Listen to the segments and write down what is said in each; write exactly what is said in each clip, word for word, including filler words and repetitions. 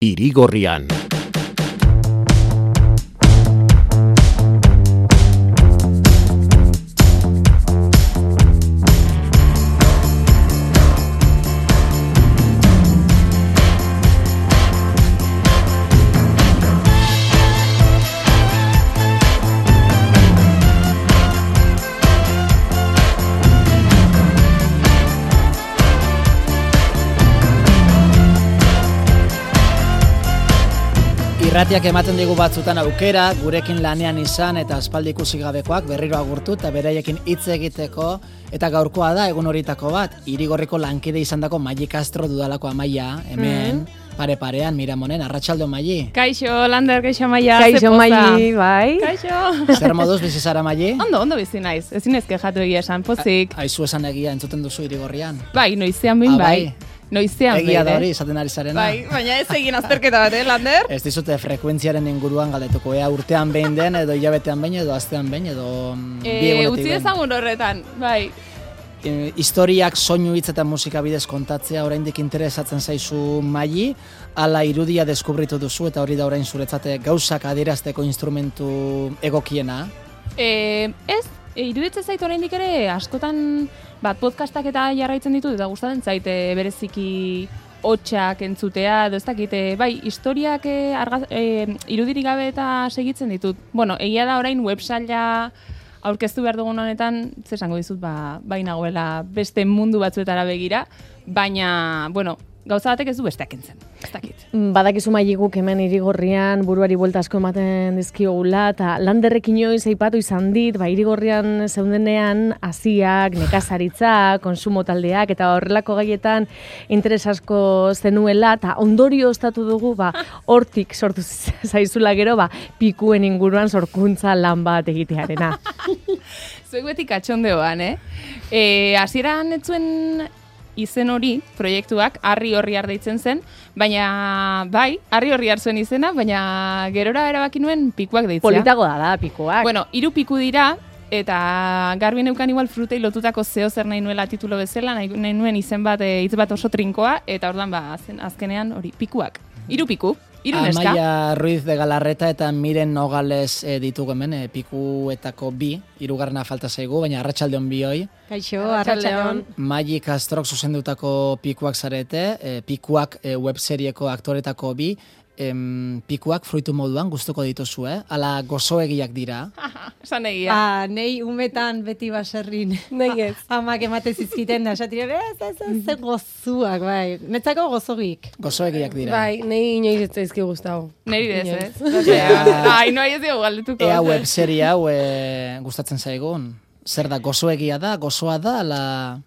Irigorrian. Irratiak ematen digu batzutan aukera, gurekin lanean izan eta aspaldi ikusi gabekoak berriro agurtu eta beraiekin hitz egiteko, eta gaurkoa da egun horitako bat, Irigorriko lankide izandako Maili Castro dudalako Amaia, hemen, mm. pare-parean, Miramonen, arratsalde on Maili. Kaixo, Lander, kaixo Amaia. Kaixo Maili, bai. Kaixo. Zer moduz bizi zara Maili? Ondo, ondo bizi naiz, ezin ez kejatu egia esan, pozik. Aizu esan egia entzuten duzu Irigorrian? Bai, noizean behin bai. Noizean behin. Egia da hori, izaten ari zarena. Bai, baina ez egin azterketa bat, eh, Lander? Ez dizute frekuentziaren inguruan galdetuko, ea urtean behin den, edo hilabetean behin, edo astean behin, edo bi egunetik utzi behin. dezagun horretan, bai. E, historiak, soinu hitz eta musika bidez kontatzea oraindik interesatzen zaizu Maili, ala irudia deskubritu duzu eta hori da orain zuretzate gauzak adierazteko instrumentu egokiena? E, ez, e, iruditzen zait oraindik ere askotan bat podcastak eta jarraitzen ditut eta gustatzen zaite bereziki hotsak entzutea, edo ez dakit, bai, historiak e, argaz, e, irudirik gabe eta segitzen ditut. Bueno, egia da orain websaila aurkeztu behar dugun honetan, zesango dizut, ba, bai nagoela beste mundu batzuetara begira, baina, bueno, gauza batek ez du besteak entzen, ez dakit. Badakizu Maili guk hemen Irigorrian buruari buelta asko ematen dizkiogula, eta Landerrek inoiz aipatu izan dit, ba, Irigorrian zeudenean hasiak, nekazaritza, konsumo taldeak, eta horrelako gaietan interes asko zenuela, eta ondorio ostatu dugu, ba, hortik sortu zaizula gero, ba, pikuen inguruan sorkuntza lan bat egitearena. Zuek beti katxondeoan, eh? E, hasieran ez zuen izen hori, proiektuak, Harri Horriar deitzen zen, baina, bai, Harri Horriar zuen izena, baina gerora erabaki nuen pikuak deitzea. Politago da, da, pikuak. Bueno, hiru piku dira, eta garbi neukan igual frutei lotutako zeo zer nahi nuela titulo bezala, nahi, nahi nuen izen bat, e, hitz bat oso trinkoa, eta ordan ba, zen, azkenean hori, pikuak. Hiru piku. Iruneska. Amaia Ruiz de Galarreta eta Miren Nogales e, ditugu hemen, e, pikuetako bi, hirugarrena falta zaigu, baina arratsaldeon bioi. Kaixo, arratsaldeon. Maili Castrok zuzendutako pikuak zarete, e, pikuak e, webserieko aktoretako bi, em, pikuak fruitu moduan gustuko dituzu, eh? Ala gozoegiak dira. Esan egia. Ah, nei umetan beti baserrin. Nei ez. Amak emate zizkiten da, esatire, ez, ez, ez, ez, gozuak, bai. Netzako gozogik. Gozoegiak dira. Bai, nahi inoiz ez zaizki gustau. Neri ez, ez? Ai, no ez dugu galdetuko. Ea webserie hau e, gustatzen zaigun. Zer da, gozoegia da, gozoa da, ala...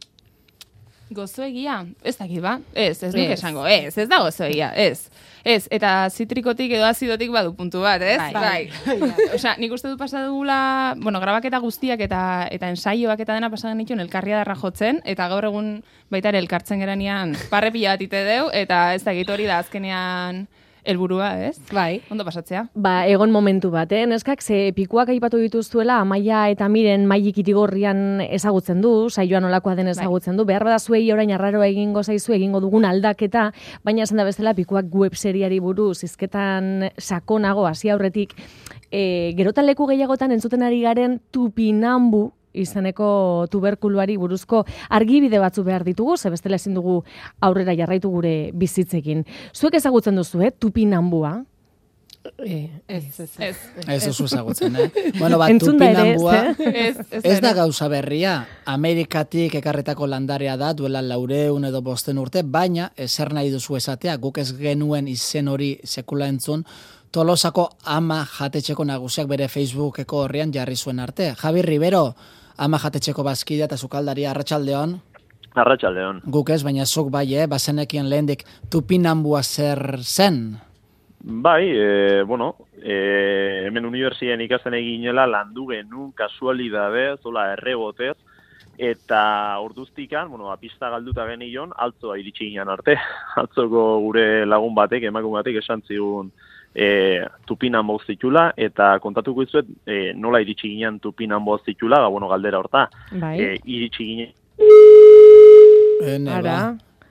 Gozoegia? Ez dakit ba? Ez, ez nuke esango. Ez, ez da gozoegia, ez. Ez, eta zitrikotik edo azidotik badu puntu bat, ez? Bai. bai. Osea, nik uste dut pasa dugula, bueno, grabaketa guztiak eta eta ensaioak eta dena pasa genituen elkarria darra jotzen, eta gaur egun baita ere elkartzen geranean parre pila bat ite deu, eta ez dakit hori da azkenean helburua, ez? Bai. Ondo pasatzea. Ba, egon momentu bat, eh? Neskak, ze pikuak aipatu dituztuela, Amaia eta Miren Maili Irigorrian ezagutzen du, saioan olakoa den ezagutzen du, behar bada zuei orain arraroa egingo zaizu, egingo dugun aldaketa, baina esan da bezala pikuak webseriari buruz, hizketan sakonago, hasi aurretik, e, gerotan leku gehiagotan entzuten ari garen tupinambu, izeneko tuberkuluari buruzko argibide batzu behar ditugu, ze bestela ezin dugu aurrera jarraitu gure bizitzekin. Zuek ezagutzen duzu, eh, tupinambua? Eh, Ez, ez, ez. Ez oso ezagutzen, eh? Bueno, bat, Entzun da ere, tupinambua... Ez, ez, Ez da gauza berria, Amerikatik ekarretako landarea da, duela laureun edo bosten urte, baina ezer nahi duzu esatea, guk ez genuen izen hori sekula entzun, Tolosako ama jatetxeko nagusiak bere Facebookeko horrian jarri zuen arte. Javi Rivero, ama jatetxeko bazkidea eta sukaldaria, arratsaldeon. Arratsaldeon. Guk ez, baina zuk bai, eh? Bazenekien lehendik tupinambua zer zen? Bai, e, bueno, e, hemen unibertsien ikasten eginela landu genuen kasualidade, zola errebotez, eta orduztikan, bueno, apista galduta genion, altzoa iritsi ginen arte. Altzoko gure lagun batek, emakume batek esan zigun e, tupinambo zitula, eta kontatuko izuet e, nola iritsi ginen tupinambo zitula, da, bueno, galdera horta. Bai. E, iritsi ginen... Ene, Ara. ba.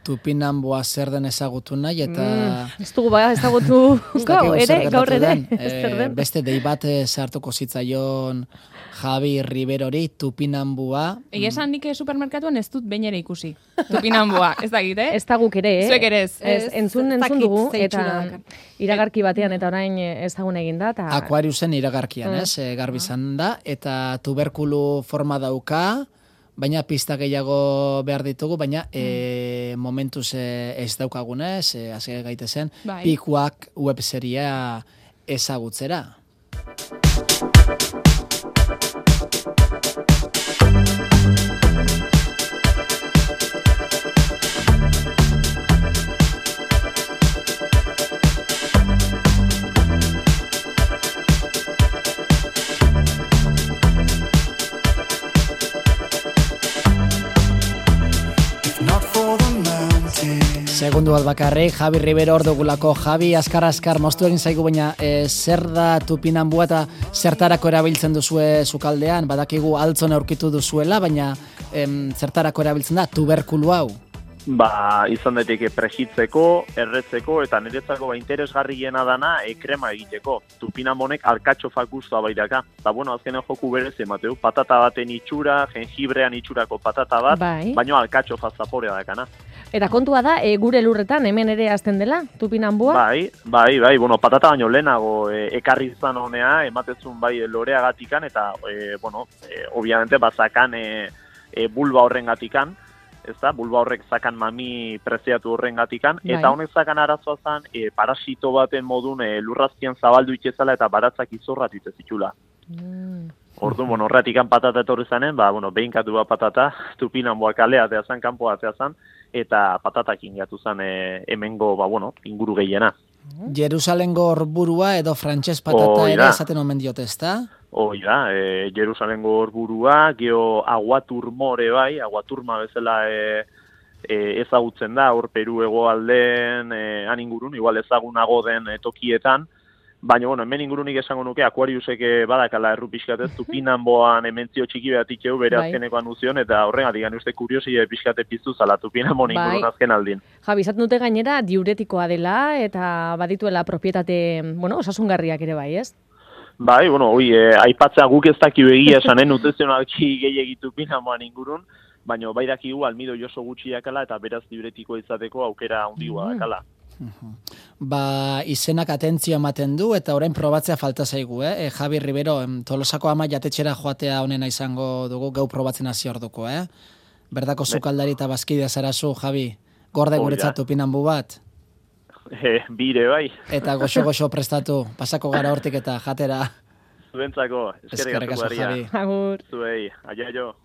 Tupinamboa zer den ezagutu nahi, eta... Mm, ez dugu ba, ezagutu ere, gaur ere, ez zer den. Beste dei bat sartuko zitzaion Javi Riberori, Tupinamboa. Egia esan nik supermerkatuan ez dut behin ere ikusi. Tupinamboa, ez dakit, eh? Ez da guk ere, eh? Zuek ere ez. Ez, entzun, entzun dugu, eta iragarki batean eta orain ezagun egin da. Ta... Aquariusen iragarkian, ez? Mm. Garbi izan da, eta tuberkulu forma dauka, baina pista gehiago behar ditugu, baina mm. e, momentuz e, ez daukagunez, e, hasi gaitezen, bai. Pikuak webseria ezagutzera. Segundu bat bakarrik, Javi Ribero hor dugulako. Javi, askar-askar, moztu egin zaigu, baina e, zer da Tupinamboa eta zertarako erabiltzen duzue sukaldean? Badakigu altzon aurkitu duzuela, baina em, zertarako erabiltzen da tuberkulu hau? Ba, izan daiteke prejitzeko, erretzeko, eta niretzako ba, interesgarriena dana e, krema egiteko. Tupinambonek alkatxofa guztua bairaka. Eta, bueno, azkenen joku berez emateu. Patata baten itxura, jengibrean itxurako patata bat, bai. Baina alkatxofa zaporea dakana. Eta kontua da, e, gure lurretan, hemen ere azten dela, Tupinamboa? Bai, bai, bai, bueno, patata baino lehenago e, ekarri izan honea, ematezun bai loreagatikan, eta, e, bueno, e, obviamente, bazakan e, e, bulba horren gatikan, ez da, bulba horrek zakan mami preziatu horren gatikan, bai. Eta honek zakan arazoa zan, e, parasito baten modun e, lurrazkian zabaldu itxezala eta baratzak izorratu itezitxula. Mm. Ordu, bueno, horretikan patata etorri zanen, ba, bueno, behinkatu bat patata, Tupinamboa kalea ateazan, kanpoa ateazan, eta patatak ingatu zen e, hemengo, ba, bueno, inguru gehiena. Jerusalengo orburua edo frantses patata ere esaten omen diote, ezta? Hoi da, e, Jerusalengo orburua, geho aguaturmore bai, aguaturma bezala e, e, ezagutzen da, hor Peru hegoalden, e, han ingurun, igual ezagunago den e, tokietan, baina, bueno, hemen ingurunik esango nuke, Aquariusek badakala erru pixkatez, Tupinamboan ementzio txiki bat itxeu bere bai. Azkeneko anuzion, eta horregatik gani uste kuriosi pixkate piztu zala Tupinambon bai. Ingurun azken aldin. Javi, izat dute gainera diuretikoa dela, eta badituela propietate, bueno, osasungarriak ere bai, ez? Bai, bueno, oi, eh, aipatzea guk ez dakiu egia esanen nutrizionalki gehiagitu Tupinamboan ingurun, baina bai dakigu almido joso gutxiakala eta beraz diuretiko izateko aukera handigoa dakala. Ba, izenak atentzio ematen du eta orain probatzea falta zaigu, eh? E, Javi Ribero, Tolosako ama jatetxera joatea honena izango dugu, geu probatzen hasi orduko, eh? Berdako sukaldari eta bazkidea zarazu, Javi, gorde guretzat Tupinambo bat? E, bire, bai. Eta goxo-goxo prestatu, pasako gara hortik eta jatera. Zuentzako, eskerrik asko Javi. Agur. Zuei, aia jo.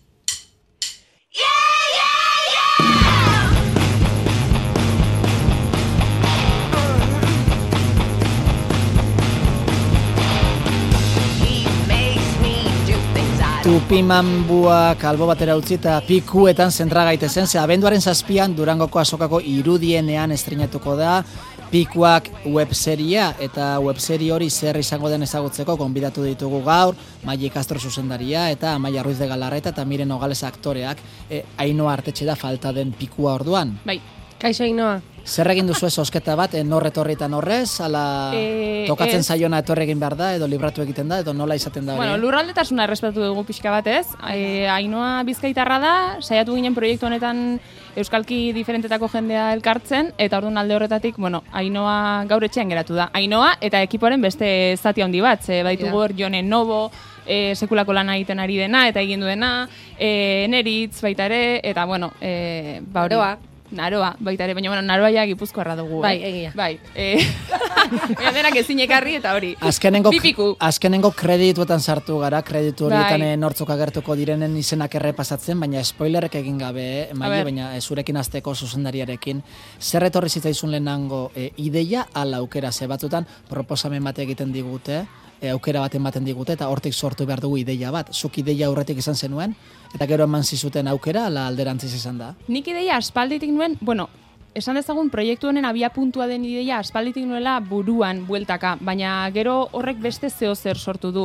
Tupinamboa kalbo batera utzi eta pikuetan zentra gaitezen, ze abenduaren zazpian Durangoko azokako irudienean estrenatuko da Pikuak webseria, eta webseri hori zer izango den ezagutzeko gonbidatu ditugu gaur, Maili Castro zuzendaria eta Amaia Ruiz de Galarreta eta Miren Nogales aktoreak, e, Ainhoa Artetxe da falta den pikua orduan. Bai, kaixo Ainhoa. Zer egin duzu ez osketa bat, nor etorri eta norrez, ala e, tokatzen ez. Zaiona etorri egin behar da, edo libratu egiten da, edo nola izaten da hori? Bueno, lurraldetasuna errespetatu dugu pixka bat ez. E, Ainhoa Bizkaitarra da, saiatu ginen proiektu honetan euskalki diferentetako jendea elkartzen, eta orduan alde horretatik, bueno, Ainhoa gaur etxean geratu da. Ainhoa eta ekiporen beste zati handi bat, ze baitugu hor Jone Novo, e, sekulako lana egiten ari dena, eta egin duena, e, Neritz baita ere, eta bueno, e, ba hori. Naroa, baita ere, baina bueno, Naroa ja Gipuzkoarra dugu. Bai, egia. Bai, eh, baina denak ezin ekarri eta hori. Azkenengo, azkenengo kredituetan sartu gara, kreditu horietan bai. Nortzuk agertuko direnen izenak errepasatzen, baina spoilerrek egin gabe, eh, Maile, baina zurekin azteko zuzendariarekin. Zer etorri zitzaizun lehenango e, ideia ala aukera ze batzutan proposamen bat egiten digute, e, aukera bat ematen digute, eta hortik sortu behar dugu ideia bat. Zuk ideia aurretik izan zenuen, eta gero eman zizuten aukera, ala alderantziz izan da? Nik ideia aspalditik nuen, bueno, esan dezagun proiektu honen abia puntua den ideia aspalditik nuela buruan bueltaka, baina gero horrek beste zeo zer sortu du.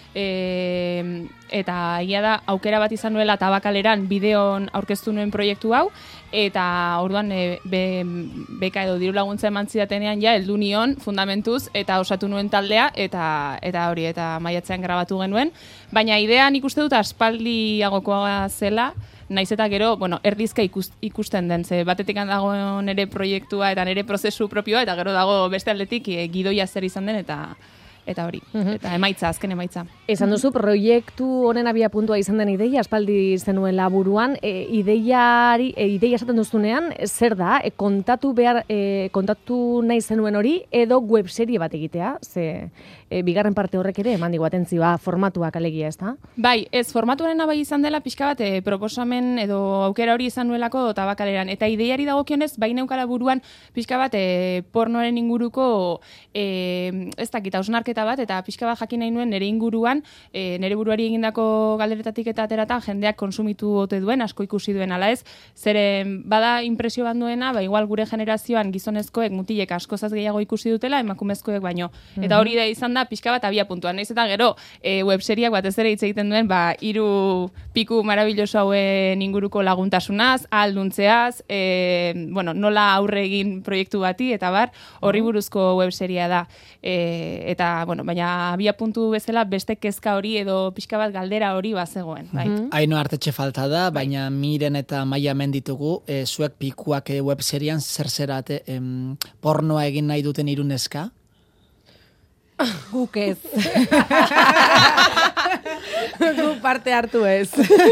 e, eta egia da aukera bat izan nuela Tabakaleran bideon aurkeztu nuen proiektu hau, eta orduan e, be, beka edo diru laguntza eman zidatenean ja heldu nion fundamentuz eta osatu nuen taldea eta eta hori eta maiatzean grabatu genuen, baina idea nik uste dut aspaldiagokoa zela, naiz eta gero, bueno, erdizka ikus, ikusten den, ze batetik dago nere proiektua eta nere prozesu propioa, eta gero dago beste aldetik e, gidoia zer izan den, eta eta hori, eta emaitza, azken emaitza. Esan duzu, proiektu honen abia puntua izan den ideia, aspaldi zenuela buruan, e, ideiari, e, ideia esaten duzunean, zer da, e, kontatu behar, e, kontatu nahi zenuen hori, edo webserie bat egitea, ze e, bigarren parte horrek ere, eman digu atentzioa, formatuak alegia, ez da? Bai, ez, formatuaren bai izan dela pixka bat, e, proposamen edo aukera hori izan nuelako Tabakaleran, eta ideiari dagokionez, bai neukala buruan pixka bat e, pornoaren inguruko, e, ez dakit, hausnarketa bat, eta pixka bat jakin nahi nuen nire inguruan, e, nire buruari egindako galderetatik eta aterata jendeak konsumitu ote duen, asko ikusi duen ala ez, zeren bada impresio bat duena, ba igual gure generazioan gizonezkoek mutilek askozaz gehiago ikusi dutela, emakumezkoek baino. Eta hori da izan da pixka bat abia puntuan, naiz eta gero e, webseriak batez ere hitz egiten duen, ba hiru piku marabilloso hauen inguruko laguntasunaz, alduntzeaz, e, bueno, nola aurre egin proiektu bati, eta bar, horri buruzko webseria da. E, eta, bueno, baina abia puntu bezala beste kezka hori edo pixka bat galdera hori bazegoen. Bai. Haino artetxe falta da, baina Miren eta Maia menditugu, e, zuek pikuak e, webserian zer zerate em, pornoa egin nahi duten iruneska? Guk ez. Gu parte hartu ez.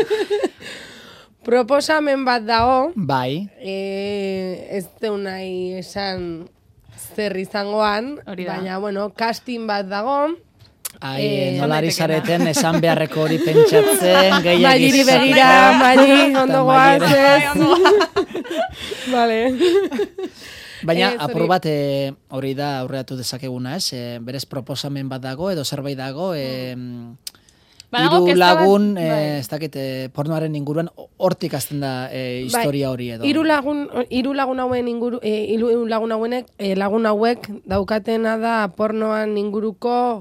Proposamen bat dago, Bai. e, ez deu nahi esan zer izangoan, Hori da. baina, bueno, casting bat dago. Ai, Eh, nola ari daitekena. zareten, esan beharreko hori pentsatzen, gehiagizan. Magiri begira, Magi, ondo Magire. goaz, Vale. Baina, Ez, hori- apur bat, e, hori da aurreatu dezakeguna, ez? E, berez proposamen bat dago, edo zerbait dago, e, Badago hiru kezka bat- lagun, bai. e, ez dakit, e, pornoaren inguruan, hortik azten da e, historia hori edo. Hiru lagun, hiru lagun hauen inguru, e, hiru lagun hauenek, e, lagun hauek daukatena da pornoan inguruko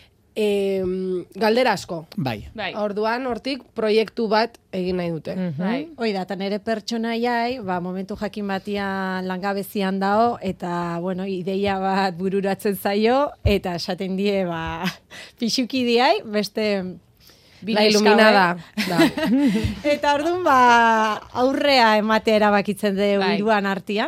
e, galdera asko. Bai. Bai. Orduan, hortik proiektu bat egin nahi dute. Bai. Hoi da, eta nire pertsonaiai, ba, momentu jakin batian langabezian dao, eta, bueno, ideia bat bururatzen zaio, eta esaten die, ba, pixuki diai, beste... La iluminada. Da. Eta orduan, ba, aurrea ematea erabakitzen dugu Bai. hiruan artean,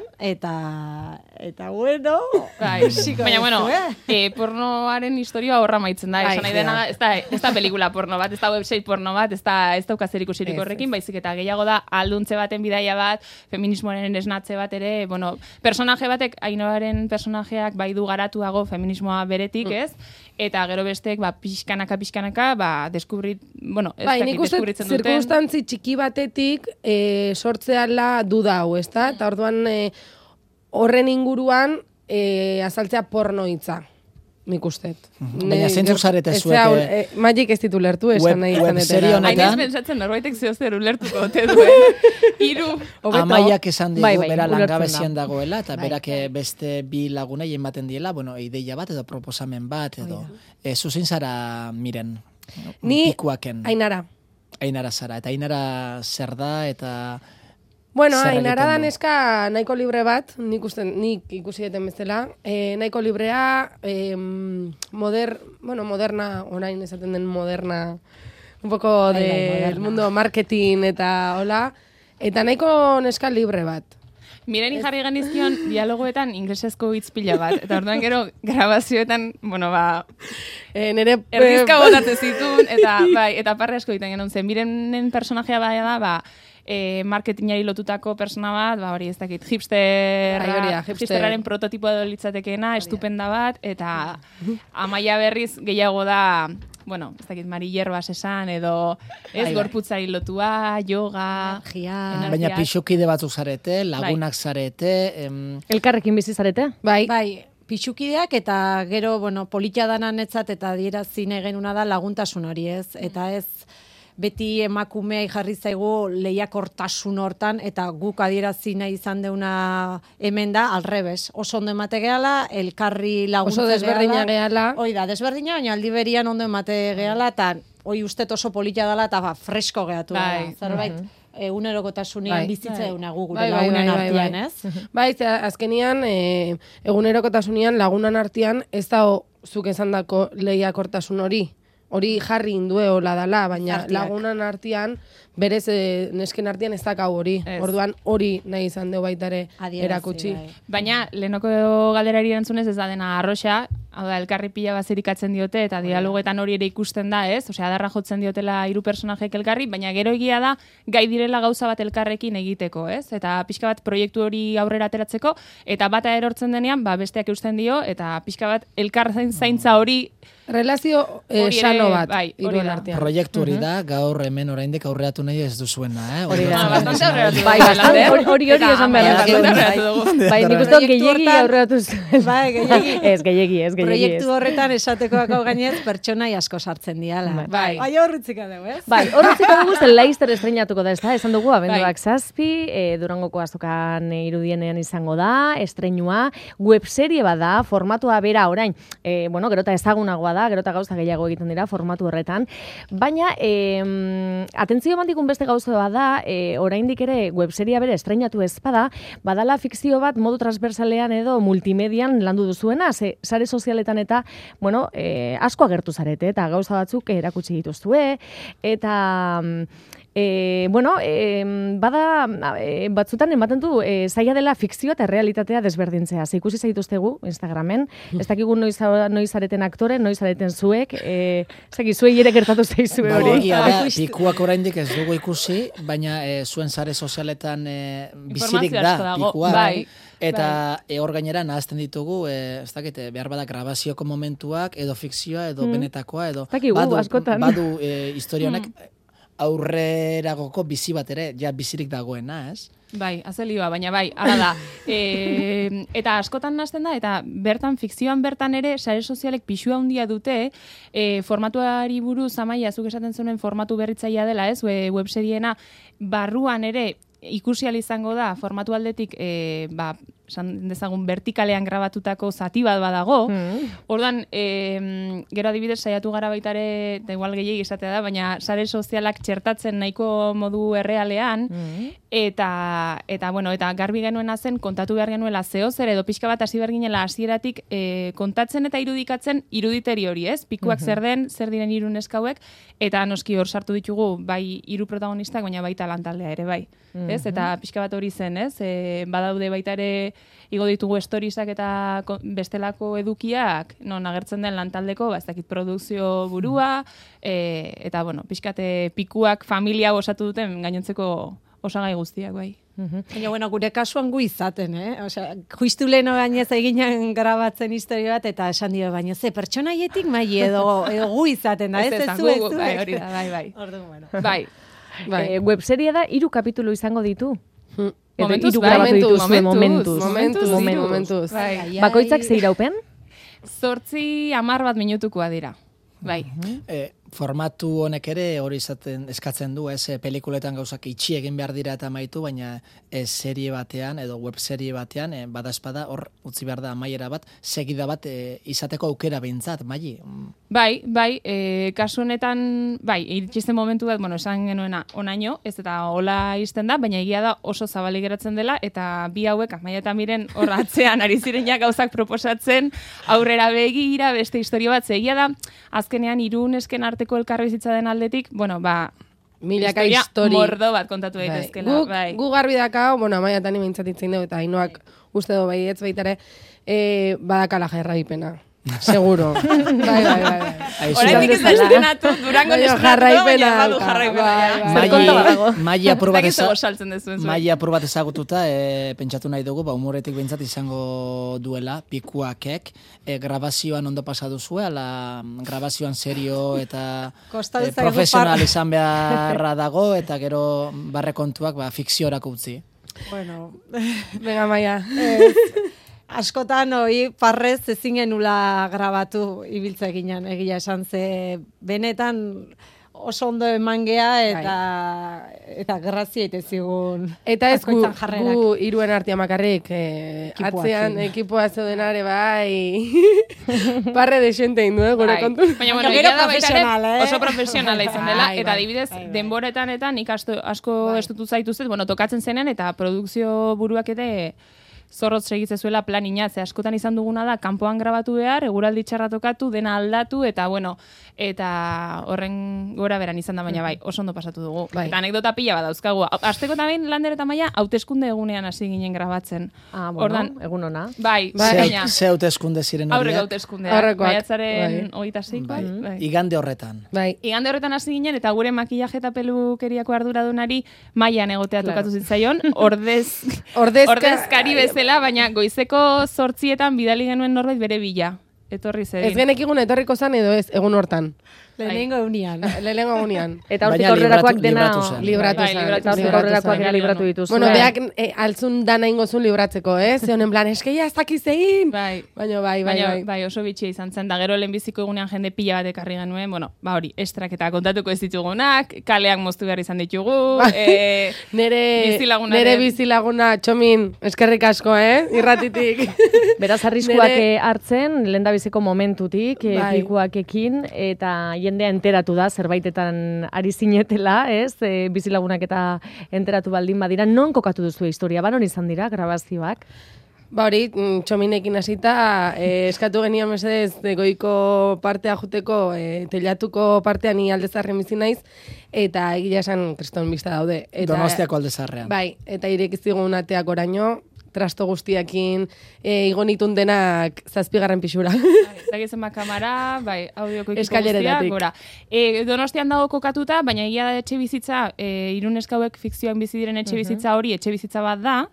eta, eta bueno... Bai. Xiko Baina, bueno, duzu, eh, pornoaren historia horra maitzen da. Bai, Esan nahi ja. dena, ez da, ez da pelikula porno bat, ez da website porno bat, ez da, ez dauka zer ikusirik Ez, horrekin, baizik eta gehiago da alduntze baten bidaia bat, feminismoaren esnatze bat ere, bueno, personaje batek, Ainhoaren personajeak bai du garatuago feminismoa beretik, ez? Eta gero bestek, ba, pixkanaka, pixkanaka, ba, deskubrit, bueno, ez Bai, dakit, nik uste deskubritzen duten. zirkunstantzi txiki batetik e, sortzeala duda hau, ezta? Eta orduan e, horren inguruan e, azaltzea porno hitza. Nik ustet. Baina zeintzuk zarete Ez zuek, zea, eh, e, Magik ez ditu lertu, esan web- nahi izan webserie etela. honetan- Hain ez pentsatzen norbaitek zehozer ulertuko ote duen. Hiru. Hobeto. Amaiak esan digu Bai, bai, bera ulertzen langabezian dagoela, eta Bai. berak eh, beste bi lagunei ematen diela, bueno, ideia bat edo proposamen bat edo. E, zuzin zara, Miren, Ni pikuaken, Ainara. Ainara zara, eta Ainara zer da, eta... Bueno, Zer Ainara egiten da du? neska nahiko libre bat, nik, usten, nik ikusi deten bezala, e, nahiko librea, e, moder, bueno, moderna, orain esaten den moderna, un poco Bai, bai, del moderna. mundo marketing eta hola, eta nahiko neska libre bat. Mireni jarri genizkion dialogoetan inglesezko hitz pila bat. Eta orduan gero grabazioetan, bueno, ba, E, nere, erdizka botatzen zituen, eta bai, eta parre asko egiten genuen zen. Mirenen personajea bai da, ba, e, marketingari lotutako persona bat, ba, hori ez dakit, hipster, Bai, hori da, hipster. hipsterraren prototipoa edo litzatekeena, estupenda bat, eta Amaia berriz gehiago da, bueno, ez dakit, Mari Hierbas esan, edo ez Bai, bai. gorputzari lotua, yoga, Energia. Energia. Baina pixukide batzuk zarete, lagunak zarete, em, Elkarrekin bizi zarete? bai, Bai, pixukideak eta gero, bueno, politia dana netzat eta dierazi nahi genuna da laguntasun hori ez. Eta ez, beti emakumei jarri zaigu lehiakortasun hortan, eta guk adierazi nahi izan deuna hemen da, alrebes. Oso ondo emate gehala, elkarri laguntze Oso desberdina gehala. Hoi da, desberdina, baina aldi berian ondo emate gehala, eta hoi ustet oso polita dela, eta ba, fresko gehatu Bai. da. Zerbait, egunerokotasunean Bai. bizitza eguna gu gure Bai, bai, lagunen bai, bai, artean, bai. ez? Bai, ze azkenian, e, egunerokotasunean lagunan artean, ez da zuk esandako lehiakortasun hori. Hori jarri indue hola dala, baina Arteak. lagunan artean, berez e, nesken artean ez dakau hori. Ez. Orduan hori nahi izan deu baitare Adierazi, erakutsi. bai. Baina, lehenoko galderari erantzunez ez da dena arroxa, hau da, elkarri pila bazirikatzen diote, eta dialogetan hori ere ikusten da, ez? Osea, adarra jotzen diotela hiru personajek elkarri, baina gero egia da, gai direla gauza bat elkarrekin egiteko, ez? Eta pixka bat proiektu hori aurrera ateratzeko, eta bata erortzen denean, ba, besteak eusten dio, eta pixka bat elkarren zaintza hori Relazio eh, Hori ere, sano bat, bai, hori hiruen da. artean. Proiektu hori da, gaur hemen oraindik aurreatu nahi ez duzuena, eh? Hori da. Ah, bastante aurreratu Bai, dugu, bastante, Lander. hori hori hori Eta esan behar amaia, da. bastante aurreratu dugu. Bai, nik uste dut Proiektu gehiegi hortan- aurreratu zuen. Bai, gehiegi. Ez, gehiegi, ez, gehiegi ez. Proiektu horretan esatekoako gainez pertsonai asko sartzen diala. Bai. Bai, horretzika dugu, ez? Bai, horretziko dugu zen Laster estrenatuko da, ez da? Esan dugu, abenduak Bai. zazpi, e, Durangoko azokan e, irudienean izango da, estreinua, webserie bada, formatua bera orain, e, bueno, gerota ezagunagoa da, gerota gauza gehiago egiten dira formatu horretan, baina e, atentzio emantikun beste gauza bada, e, oraindik ere webseria bere estreinatu ez bada, badala fikzio bat modu transversalean edo multimedian landu duzuena, ze sare sozialetan eta, bueno, e, asko agertu zarete, eta gauza batzuk erakutsi dituzue, eta E, bueno, e, bada e, batzutan ematen du e, zaila dela fikzioa eta realitatea desberdintzea. Ze ikusi zaituztegu Instagramen, ez dakigu noiz, noiz areten aktore, noiz areten zuek, e, zaki zuei ere gertatu zaizue Bai, hori. egia da, pikuak oraindik ez dugu ikusi, baina e, zuen sare sozialetan e, bizirik Informazio da asko dago, pikuak. bai. Eta e, hor gainera nahazten ditugu, e, ez dakit, e, behar bada grabazioko momentuak, edo fikzioa, edo benetakoa, edo Ez dakigu, badu, askotan. badu e, historia honek aurreragoko bizi bat ere, ja bizirik dagoena, ez? Bai, azelioa, baina bai, hala da. E, eta askotan nazten da, eta bertan, fikzioan bertan ere, sare sozialek pixua handia dute, e, formatuari buruz, Amaia, zuk esaten zuen formatu berritzailea dela, ez, we, webseriena, barruan ere, ikusi ahal izango da, formatu aldetik, e, ba, esan dezagun, vertikalean grabatutako zati bat badago. Mm. Orduan, e, gero adibidez saiatu gara baitare, da igual gehiegi izatea da, baina sare sozialak txertatzen nahiko modu errealean, Mm. eta, eta, bueno, eta garbi genuena zen, kontatu behar genuela zeo zer, edo pixka bat hasi behar ginela hasieratik e, kontatzen eta irudikatzen iruditeri hori, ez? Pikuak zer den, zer diren hiru neskauek, eta noski hor sartu ditugu, bai hiru protagonistak, baina baita lantaldea ere, bai. Ez? Eta pixka bat hori zen, ez? E, badaude baita ere igo ditugu storiesak eta ko- bestelako edukiak, non agertzen den lantaldeko, ba, ez dakit produkzio burua, e, eta, bueno, pixkate pikuak familia osatu duten gainontzeko osagai guztiak, bai. Baina, bueno, gure kasuan gu izaten, eh? Osea, justu leheno gainez eginen grabatzen historia bat, eta esan dio, baina ze pertsonaietik mai edo, edo gu izaten da, ez ez esan, zu, ez gu- zu. bai, hori da, bai, bai. Orduan, bueno. Bai, Bai. E, webserie da hiru kapitulu izango ditu. Hmm. Edo Momentuz, hiru bai, grabatu momentuz, dituzue momentuz. Momentuz, Momentuz, hiru, hiru. momentuz. bai. Ai, ai. Bakoitzak ze iraupen? Zortzi hamar bat minutukoa dira. Bai. E, formatu honek ere hori izaten eskatzen du, ez, e, pelikuletan gauzak itxi egin behar dira eta amaitu, baina e, serie batean edo web serie batean, e, badaezpada hor utzi behar da amaiera bat, segida bat e, izateko aukera behintzat, Maili. Mm. Bai, bai, e, kasu honetan, bai, iritsisten momentu bat, bueno, esan genuena onaino, ez eta hola izten da, baina egia da oso zabalik geratzen dela, eta bi hauek, Amaia eta Miren hor atzean ari zirenak gauzak proposatzen, aurrera begira, beste historia bat, ze egia da, azkenean hiru nesken arteko elkarbizitza den aldetik, bueno, ba, Milaka historia histori. mordo bat kontatu Bai. daitezkela, Guk, bai. gu garbi dakau, bueno, Amaia eta ni behintzat itzen dugu, eta Ainoak uste du bai ez baitare, e, badakala jarraipena. Seguro. bai, bai, bai. bai. Aizu, Oraindik ez da estrenatu, Durango Baina estrenatu, jarraipena baina badu dauka. jarraipena. Bai, ja. bai. Zer konta badago? Maili apur bat Dakit eza- zer saltzen duzuen zuen. Maila apur bat ezagututa, e, pentsatu nahi dugu, ba, humoretik behintzat izango duela, pikuakek, e, grabazioan ondo pasa duzue, ala grabazioan serio eta Kosta e, zaigu profesional par- izan beharra dago, eta gero barrekontuak ba, fikziorako utzi. Bueno, Venga, Amaia. askotan hoi parrez ezin genula grabatu ibiltza ginen, egia esan ze benetan oso ondo emangea eta eta grazia ite zigun. Eta ez gu, jarrerak. gu iruen artean bakarrik, eh, atzean ekipoa zeudenare bai, parre de xente indu, eh, gure Bai. kontu. Baina, bueno, Baina egia gero da baita ere, profesional, eh? oso profesionala izan dela, Bai, eta bai, adibidez, bai, bai. denboretan eta nik asto, asko estutu zaituztet, bueno, tokatzen zenean, eta produkzio buruak ere zorrotz segitze zuela planina, ze askotan izan duguna da, kanpoan grabatu behar, eguraldi txarra tokatu, dena aldatu, eta bueno, eta horren gora beran izan da, baina bai, oso ondo pasatu dugu. Bai. Eta anekdota pila bat dauzkagu. Azteko eta behin Lander eta Maia, hauteskunde egunean hasi ginen grabatzen. Ah, bueno, Ordan, egun ona. bai, Ze, baina, ze hauteskunde ziren aurreko horiek? hauteskundeak, Aurrekoak, maiatzaren hogeita seikoak, Bai. bai. Igande horretan. Bai, Igande horretan hasi ginen, eta gure makillaje eta pelukeriako arduradunari Maian egotea Claro. tokatu zitzaion, ordez, Ordezka- ordezkari bezala, baina goizeko zortzietan bidali genuen norbait bere bila. Etorri ez zedin. genekigun etorriko zan edo ez, egun hortan. Lehenengo eunian. Lehenengo gunean. Eta hortik Baina aurrerakoak libratu- dena... libratu zen. Libratu Bai, zen. libratu Eta hortik zen. aurrerakoak ere Bai, libratu bai, dituzu. Bueno, eh? beak eh, altzun dana ingozun libratzeko, eh? Ze honen plan, eskeia ez dakiz egin. Bai. Baina bai, bai, Baina, bai. bai, oso bitxia izan zen, da gero lehenbiziko egunean jende pila bat ekarri genuen, bueno, ba hori, estraketa kontatuko ez ditugunak, kaleak moztu behar izan ditugu, e, Nere, bizilagunaren- nere bizilaguna, txomin, eskerrik asko, eh? Irratitik. Beraz, arriskuak Nere- eh, hartzen, lehendabiziko momentutik, eh, Bai. pikuakekin, eta jendea enteratu da, zerbaitetan ari zinetela, ez? E, bizilagunak eta enteratu baldin badira, non kokatu duzu historia, ba, non izan dira, grabazioak? Ba hori, mm, txominekin hasita eh, eskatu genian mesedez de goiko partea juteko, eh, telatuko partean ni aldezarren bizi naiz, eta egia esan kriston bista daude. Eta, Donostiako aldezarrean. Bai, eta irekizigun ateak oraino, trasto guztiakin e, igonitun denak zazpigarren pixura. Zagin zenbat kamara, bai, audioko ekipo Eskaileretatik. guztiak, gora. E, Donostian dago kokatuta, baina egia da etxe bizitza, e, Irun eskauek fikzioan bizi diren etxe bizitza hori, etxe bizitza bat da,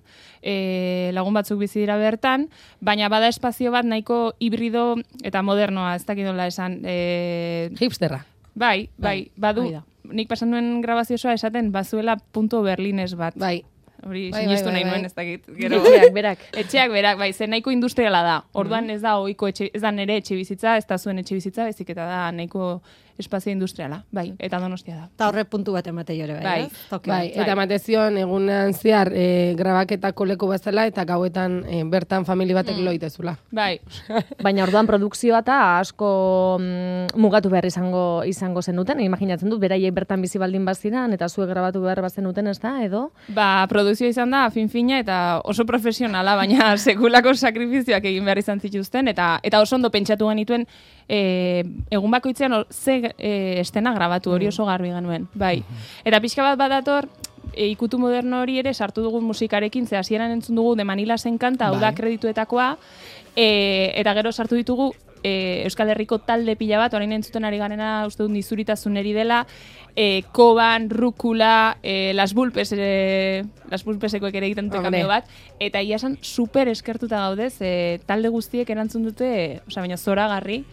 e, lagun batzuk bizi dira bertan, baina bada espazio bat nahiko hibrido eta modernoa, ez dakit nola esan. E, Hipsterra. bai, bai, badu, hori da. nik pasan nuen grabazio osoa esaten, bazuela punto berlines bat. Bai. Hori Bai, sinistu bai, nahi bai, nuen, bai. ez dakit. Gero, Etxeak, berak. Etxeak berak, bai, zen nahiko industriala da. Orduan ez da ohiko etxe, ez da nere etxe bizitza, ez da zuen etxe bizitza, bezik eta da nahiko espazio industriala, bai, eta Donostia da. Eta horre puntu bat emate jore, bai, Bai. ez? Toki Bai, bat. eta ematezion egunean zehar e, grabaketako leku bazela eta gauetan e, bertan famili batek mm. loitezula. Bai, Baina orduan produkzioa eta asko mm, mugatu behar izango izango zenuten, imaginatzen dut, beraiek bertan bizi baldin baziran, eta zuek grabatu behar bazenuten, ez da, edo? ba, produkzioa izan da, fin-fina, eta oso profesionala, baina sekulako sakrifizioak egin behar izan zituzten, eta eta oso ondo pentsatu genituen, e, egun bakoitzean or- ze e, estena grabatu, hori oso garbi genuen, bai. Eta pixka bat badator, e, ikutu moderno hori ere sartu dugu musikarekin, ze hasieran entzun dugu de Manila zen kanta, hau da Bai. kredituetakoa, e, eta gero sartu ditugu e, Euskal Herriko talde pila bat, orain entzuten ari garena uste dut nizuritasuneri dela, e, Koban, Rukula, e, Las Bulpes, e, Las Bulpesekoek ere egiten dute Hombre. kameo bat, eta ia esan super eskertuta gaudez, e, talde guztiek erantzun dute, osea, baina zoragarri,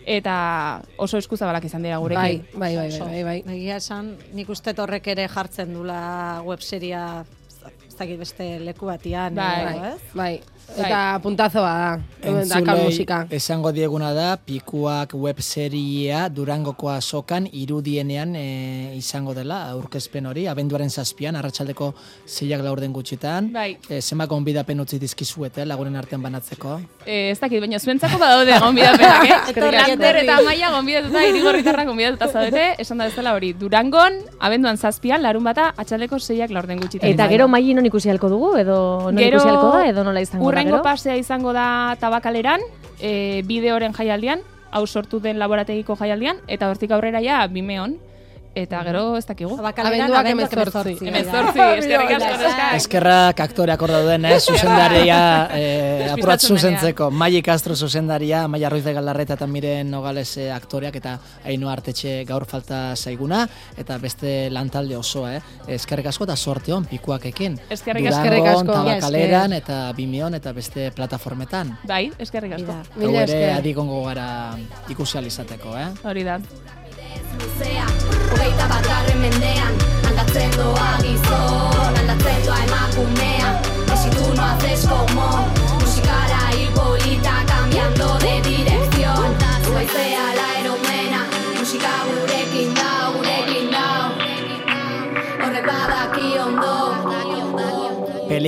eta oso eskuzabalak izan dira gurekin. Bai, bai, bai, bai, bai, bai. Egia esan, nik uste horrek ere jartzen dula webseria ez dakit beste leku batian, Bai. edo, ez? Bai, eta puntazoa da. Daka Entzulei musika. esango dieguna da, Pikuak webseria Durangoko azokan irudienean e, izango dela, aurkezpen hori, abenduaren zazpian, arratsaldeko zeiak laurden gutxitan. Bai. E, zenbat gonbidapen utzi dizkizuete, lagunen artean banatzeko. E, ez dakit, baina zuentzako badaude gonbidapenak, eh? Etorri, Lander etorri. eta Maia gonbidatuta, irigorritarrak gonbidatuta zaudete, esan da bezala hori, Durangon, abenduan zazpian, larun bata, atxaldeko zeiak laurden gutxitan. Eta gero maili non ikusi halko dugu, edo non ikusi halko da, edo nola izango da, Urrengo gero? pasea izango da Tabakaleran, e, bideoren jaialdian, hau sortu den laborategiko jaialdian, eta hortik aurrera ja Vimeon, eta gero ez dakigu. Abakaleran, Abenduak abenduak hemezortzi. Hemezortzi, eskerrik asko, neska. Eskerrak aktoreak hor dauden, eh? zuzendaria e, apurat Despistatzen zuzentzeko. Maia Castro zuzendaria, Maia Ruiz de Galarreta eta Miren Nogales eh, aktoreak, eta Ainhoa Artetxe gaur falta zaiguna, eta beste lantalde osoa, eh? Eskerrik asko eta sorte hon Pikuakekin. Eskerrik asko. Eskerrik Durangon, asko. Tabakaleran eta Vimeon eta beste plataformetan. Bai, eskerrik asko. Bida. Hau Mila ere esker. adikongo gara ikusi ahal izateko, eh? Hori da. luzea, hogeita bakarren mendean, aldatzen doa gizon, aldatzen doa emakumea, y si tú no haces como, musikara hil polita, cambiando de dirección, zuaizea la eromena, musika gurekin da, gurekin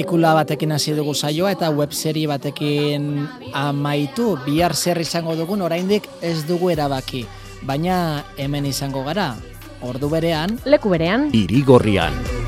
pelikula batekin hasi dugu saioa eta webserie batekin amaitu. Bihar zer izango dugun oraindik ez dugu erabaki, baina hemen izango gara. Ordu berean, leku berean, Hiri Gorrian.